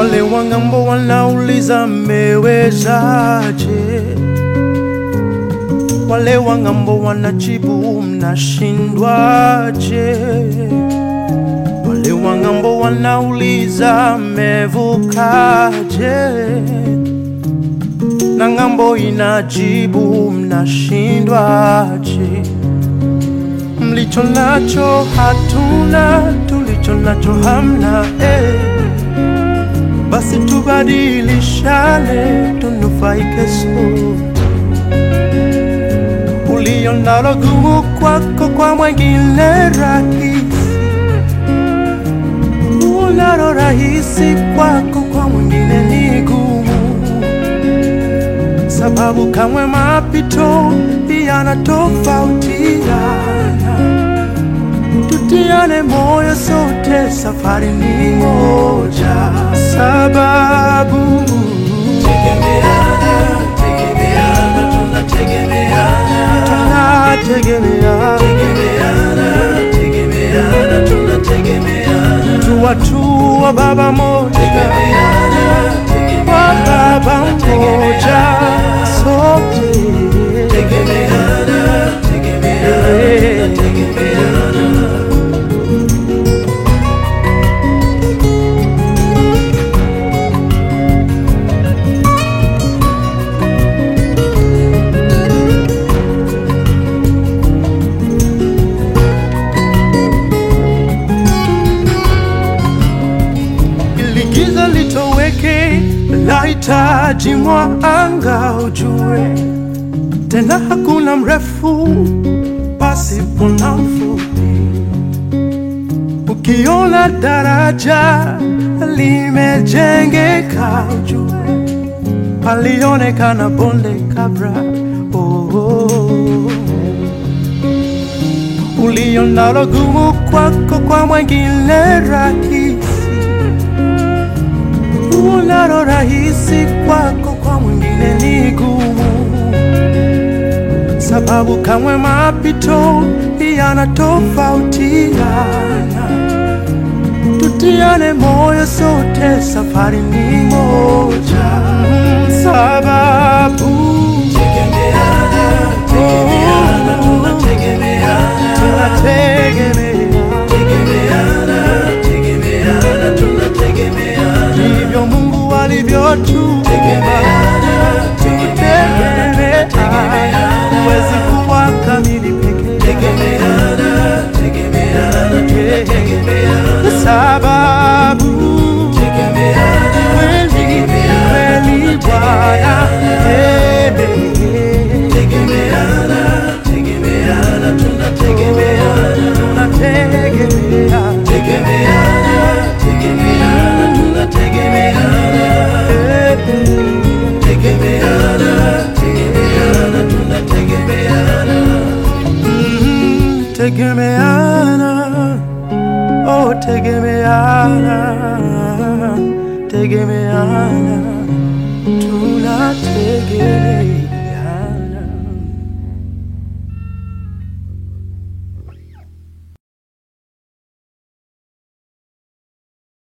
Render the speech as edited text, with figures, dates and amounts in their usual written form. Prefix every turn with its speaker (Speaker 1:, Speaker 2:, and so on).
Speaker 1: Wale wangambo wanauliza mmewezaje, wale wangambo wanajibu mnashindwaje, wale wangambo wanauliza mmevukaje, na ngambo inajibu mnashindwaje. Mlicho nacho hatuna, tulicho nacho hamna, basi tubadilishane tunufaike sote. Ulio nalo gumu kwako kwa mwingine rahisi, unalo rahisi kwako kwa mwingine ni gumu, sababu kamwe mapito yanatofautiana. Tutiane moyo sote, safari ni moja, sababu tegemeana, tegemeana, tunategemeana, tunategemeana, tegemeana, tunategemeana, tu wa baba moja, wa baba moja, sote tegemeana, tegemeana, tegemeana. Giza litoweke, lahitaji mwanga ujue, tena hakuna mrefu pasipo na mfupi. Ukiona daraja limejengeka ujue, palionekana bonde kabla. Ulio nalo gumu kwako kwa mwingine rahisi, unalo rahisi kwako kwa mwingine ni gumu, sababu kamwe mapito yanatofautiana. Tutiane moyo sote, safari ni moja, sababu tegemeana, tegemeana, tunategemeana, tunategemeana, tegemeana, tunategemeana. Ndivyo Mungu alivyotuumba, tutegemeana, huwezi kuwa kamili peke, tegemeana, tegemeana, tunategemeana, sababu tegemeana, kweli Bwana, tegemeana, tegemeana, tunategemeana, tunategemeana, tegemeana, tegemeana, tunategemeana, tegemeana, tegemeana, tunategemeana, tegemeana, oh tegemeana, tegemeana, tunategemeana.